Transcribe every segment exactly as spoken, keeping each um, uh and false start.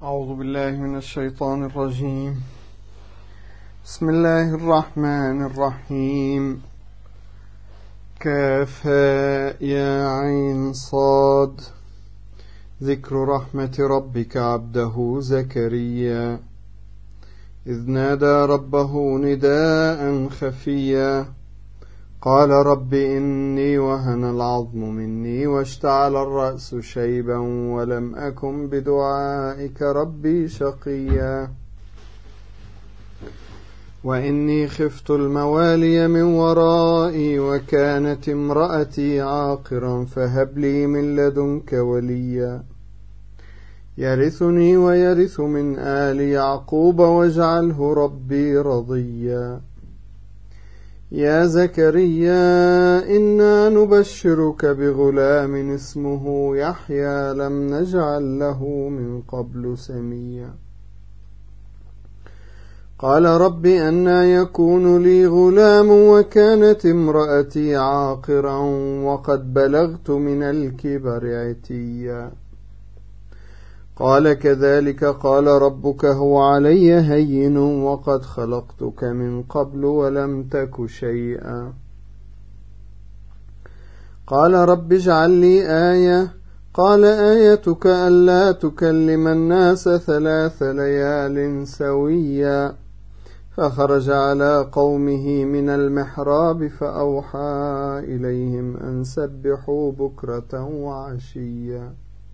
أعوذ بالله من الشيطان الرجيم. بسم الله الرحمن الرحيم. كافها يا عين صاد. ذكر رحمة ربك عبده زكريا إذ نادى ربه نداء خفيا قال رب إني وهن العظم مني واشتعل الرأس شيبا ولم أكن بدعائك ربي شقيا وإني خفت الموالي من ورائي وكانت امرأتي عاقرا فهب لي من لدنك وليا يرثني ويرث من آل يعقوب واجعله ربي رضيا يا زكريا إنا نبشرك بغلام اسمه يحيى لم نجعل له من قبل سميا قال رب أنى يكون لي غلام وكانت امرأتي عاقرا وقد بلغت من الكبر عتيا قال كذلك قال ربك هو علي هين وقد خلقتك من قبل ولم تك شيئا قال رب اجعل لي آية قال آيتك ألا تكلم الناس ثلاث ليال سويا فخرج على قومه من المحراب فأوحى إليهم أن سبحوا بكرة وعشيا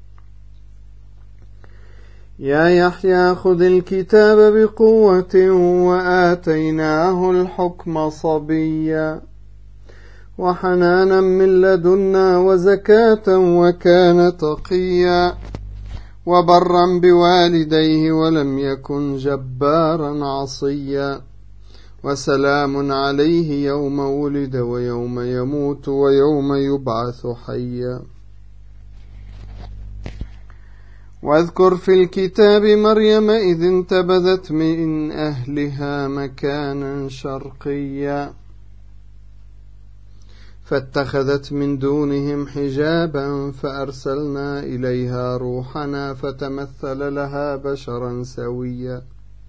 يا يحيى خذ الكتاب بقوة وآتيناه الحكم صبيا وحنانا من لدنا وزكاة وكان تقيا وبرا بوالديه ولم يكن جبارا عصيا وسلام عليه يوم ولد ويوم يموت ويوم يبعث حيا واذكر في الكتاب مريم إذ انتبذت من أهلها مكانا شرقيا فاتخذت من دونهم حجابا فأرسلنا إليها روحنا فتمثل لها بشرا سويا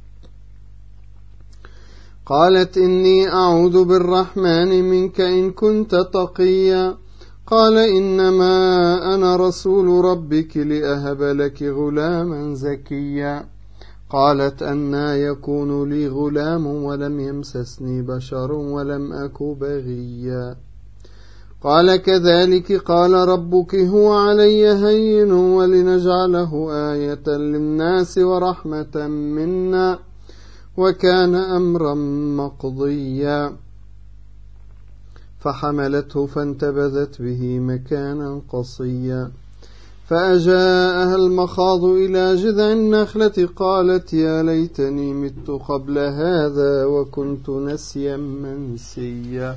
قالت إني أعوذ بالرحمن منك إن كنت تقيا قال إنما أنا رسول ربك لأهب لك غلاما زكيا قالت أنى يكون لي غلام ولم يمسسني بشر ولم أك بغيا قال كذلك قال ربك هو علي هين ولنجعله آية للناس ورحمة منا وكان أمرا مقضيا فحملته فانتبذت به مكانا قصيا فأجاءها المخاض إلى جذع النخلة قالت يا ليتني مت قبل هذا وكنت نسيا منسيا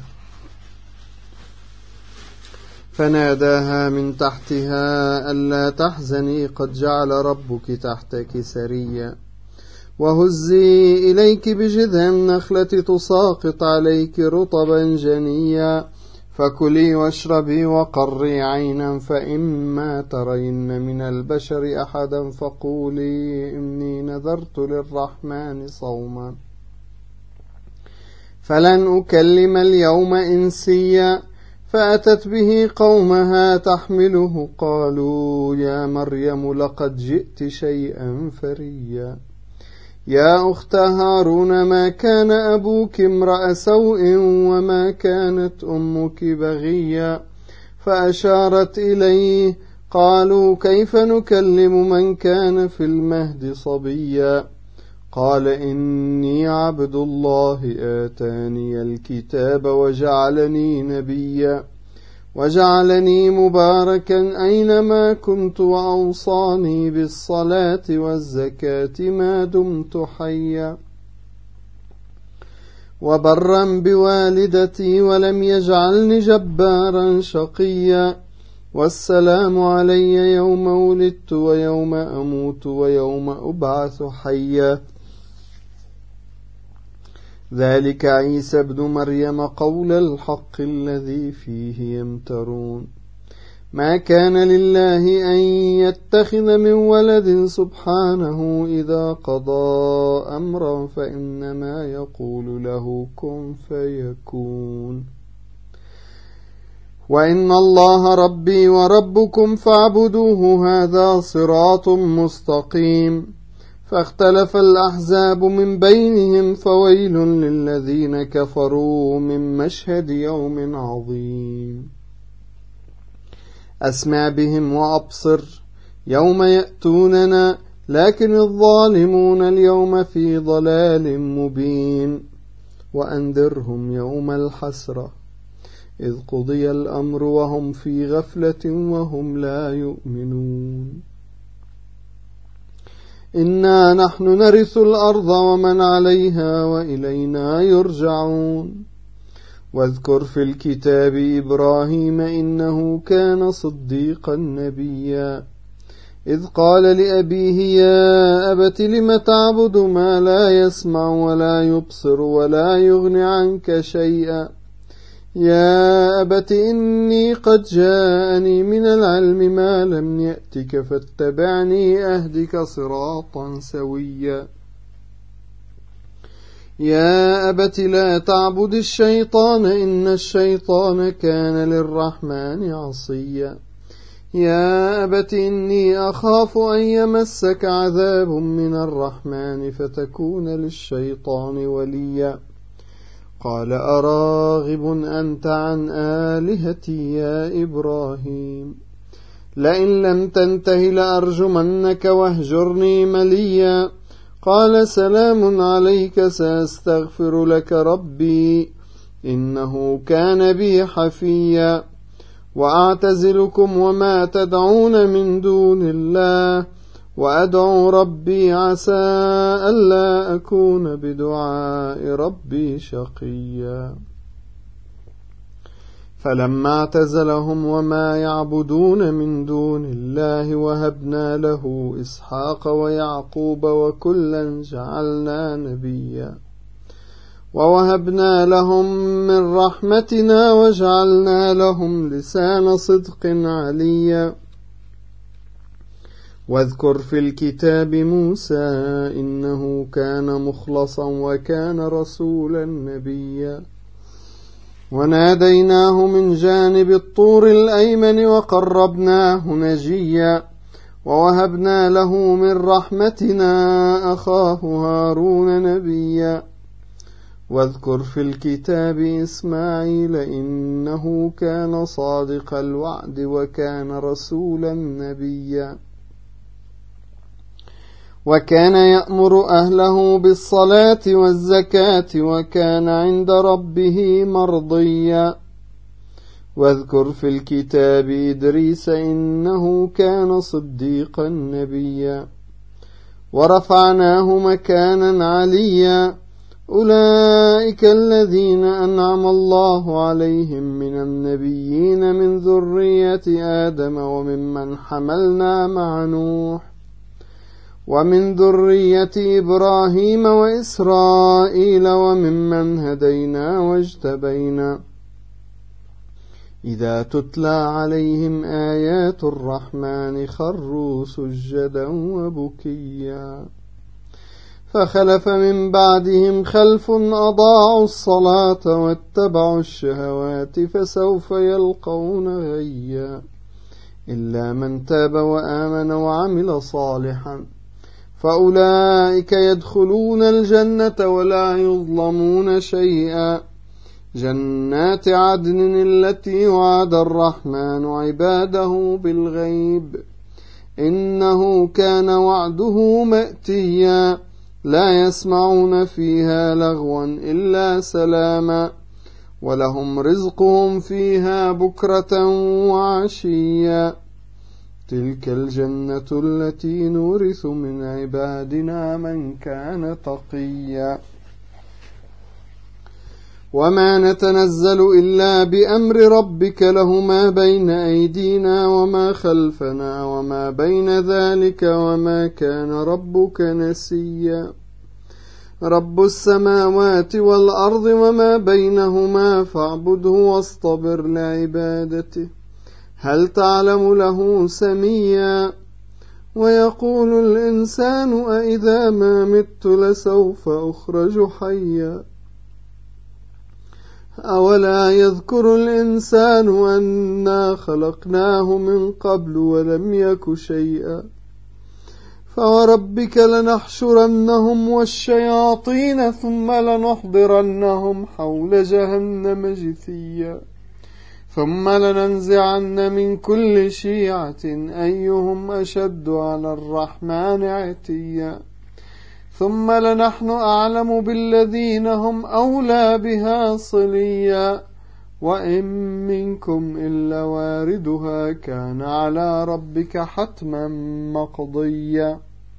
فناداها من تحتها ألا تحزني قد جعل ربك تحتك سريا وهزي إليك بجذع النخلة تساقط عليك رطبا جنيا فكلي واشربي وقري عينا فإما ترين من البشر أحدا فقولي إني نذرت للرحمن صوما فلن أكلم اليوم إنسيا فأتت به قومها تحمله قالوا يا مريم لقد جئت شيئا فريا يا أخت هارون ما كان أبوك امرأ سوء وما كانت أمك بغيا فأشارت إليه قالوا كيف نكلم من كان في المهد صبيا قال إني عبد الله آتاني الكتاب وجعلني نبيا وجعلني مباركا أينما كنت وأوصاني بالصلاة والزكاة ما دمت حيا وبرا بوالدتي ولم يجعلني جبارا شقيا والسلام علي يوم ولدت ويوم أموت ويوم أبعث حيا ذلك عيسى ابن مريم قول الحق الذي فيه يمترون ما كان لله أن يتخذ من ولد سبحانه إذا قضى أمرا فإنما يقول له كن فيكون وإن الله ربي وربكم فاعبدوه هذا صراط مستقيم فاختلف الأحزاب من بينهم فويل للذين كفروا من مشهد يوم عظيم أسمع بهم وأبصر يوم يأتوننا لكن الظالمون اليوم في ضلال مبين وأنذرهم يوم الحسرة إذ قضي الأمر وهم في غفلة وهم لا يؤمنون إنا نحن نرث الأرض ومن عليها وإلينا يرجعون واذكر في الكتاب إبراهيم إنه كان صديقا نبيا إذ قال لأبيه يا أبت لم تعبد ما لا يسمع ولا يبصر ولا يغني عنك شيئا يا أبت إني قد جاءني من العلم ما لم يأتك فاتبعني أهدك صراطا سويا يا أبت لا تعبد الشيطان إن الشيطان كان للرحمن عصيا يا أبت إني أخاف أن يمسك عذاب من الرحمن فتكون للشيطان وليا قال أراغب أنت عن آلهتي يا إبراهيم لئن لم تنته لأرجمنك واهجرني مليا قال سلام عليك سأستغفر لك ربي إنه كان بي حفيا وأعتزلكم وما تدعون من دون الله وأدعو ربي عسى ألا أكون بدعاء ربي شقيا فلما اعتزلهم وما يعبدون من دون الله وهبنا له إسحاق ويعقوب وكلا جعلنا نبيا ووهبنا لهم من رحمتنا وجعلنا لهم لسان صدق عليا واذكر في الكتاب موسى إنه كان مخلصا وكان رسولا نبيا وناديناه من جانب الطور الأيمن وقربناه نجيا ووهبنا له من رحمتنا أخاه هارون نبيا واذكر في الكتاب إسماعيل إنه كان صادق الوعد وكان رسولا نبيا وكان يأمر أهله بالصلاة والزكاة وكان عند ربه مرضيا واذكر في الكتاب إدريس إنه كان صديقا نبيا ورفعناه مكانا عليا أولئك الذين أنعم الله عليهم من النبيين من ذرية آدم وممن حملنا مع نوح ومن ذرية إبراهيم وإسرائيل وممن هدينا واجتبينا إذا تتلى عليهم آيات الرحمن خروا سجدا وبكيا فخلف من بعدهم خلف أضاعوا الصلاة واتبعوا الشهوات فسوف يلقون غيا إلا من تاب وآمن وعمل صالحا فأولئك يدخلون الجنة ولا يظلمون شيئا جنات عدن التي وعد الرحمن عباده بالغيب إنه كان وعده مأتيا لا يسمعون فيها لغوا إلا سلاما ولهم رزقهم فيها بكرة وعشيا تلك الجنة التي نورث من عبادنا من كان تقيا وما نتنزل إلا بأمر ربك له ما بين أيدينا وما خلفنا وما بين ذلك وما كان ربك نسيا رب السماوات والأرض وما بينهما فاعبده واصطبر لعبادته هل تعلم له سميا ويقول الإنسان أإذا ما مت لسوف أخرج حيا أولا يذكر الإنسان أنا خلقناه من قبل ولم يك شيئا فوربك لنحشرنهم والشياطين ثم لنحضرنهم حول جهنم جثيا ثم لننزعن من كل شيعة أيهم أشد على الرحمن عتيا ثم لنحن أعلم بالذين هم أولى بها صليا وإن منكم إلا واردها كان على ربك حتما مقضيا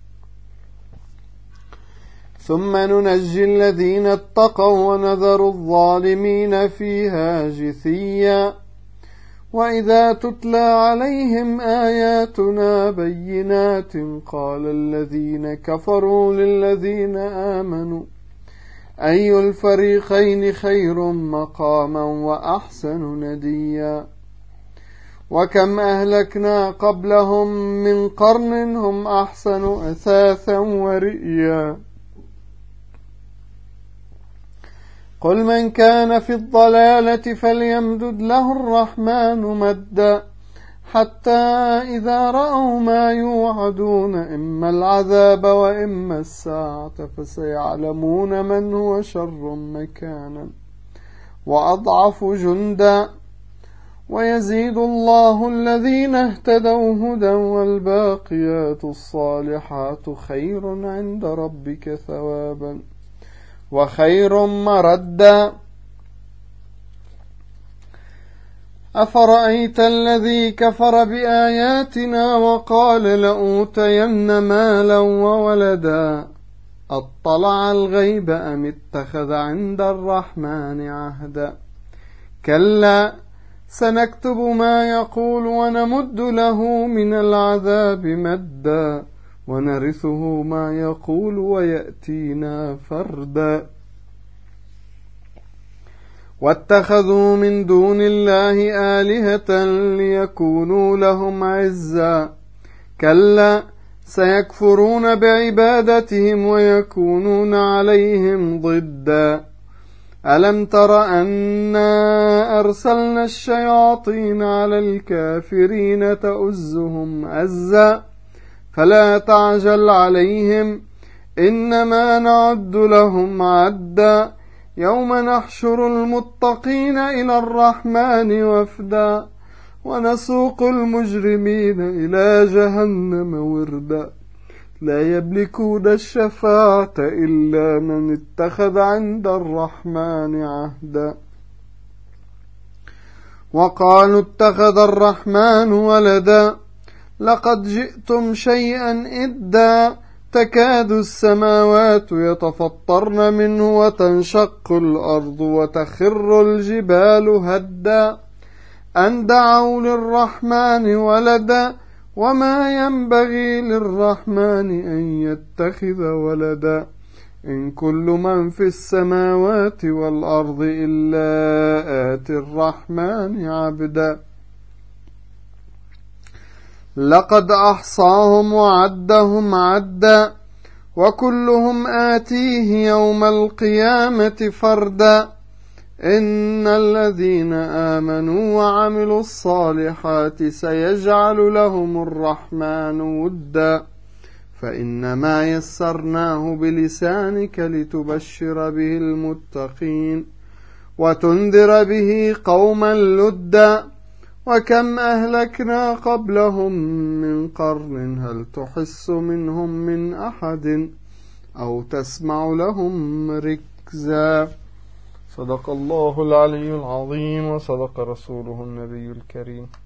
ثم ننجي الذين اتقوا ونذر الظالمين فيها جثيا وإذا تتلى عليهم آياتنا بينات قال الذين كفروا للذين آمنوا أي الفريقين خير مقاما وأحسن نديا وكم أهلكنا قبلهم من قرن هم أحسن أثاثا ورئيا قل من كان في الضلالة فليمدد له الرحمن مدا حتى إذا رأوا ما يوعدون إما العذاب وإما الساعة فسيعلمون من هو شر مكانا وأضعف جندا ويزيد الله الذين اهتدوا هدى والباقيات الصالحات خير عند ربك ثوابا وخير مردا أفرأيت الذي كفر بآياتنا وقال لأوتين مالا وولدا أطلع الغيب أم اتخذ عند الرحمن عهدا كلا سنكتب ما يقول ونمد له من العذاب مدا ونرثه ما يقول ويأتينا فردا واتخذوا من دون الله آلهة ليكونوا لهم عزا كلا سيكفرون بعبادتهم ويكونون عليهم ضدا ألم تر أنا أرسلنا الشياطين على الكافرين تؤزهم أزا فلا تعجل عليهم إنما نعد لهم عدا يوم نحشر المتقين إلى الرحمن وفدا ونسوق المجرمين إلى جهنم وردا لا يملكون الشفاعة إلا من اتخذ عند الرحمن عهدا وقالوا اتخذ الرحمن ولدا لقد جئتم شيئا إدا تكاد السماوات يتفطرن منه وتنشق الأرض وتخر الجبال هدا أن دعوا للرحمن ولدا وما ينبغي للرحمن أن يتخذ ولدا إن كل من في السماوات والأرض إلا آتي الرحمن عبدا لقد أحصاهم وعدهم عدا وكلهم آتيه يوم القيامة فردا إن الذين آمنوا وعملوا الصالحات سيجعل لهم الرحمن ودا فإنما يسرناه بلسانك لتبشر به المتقين وتنذر به قوما لدا وكم أهلكنا قبلهم من قرن هل تحس منهم من أحد أو تسمع لهم ركزا صدق الله العلي العظيم وصدق رسوله النبي الكريم.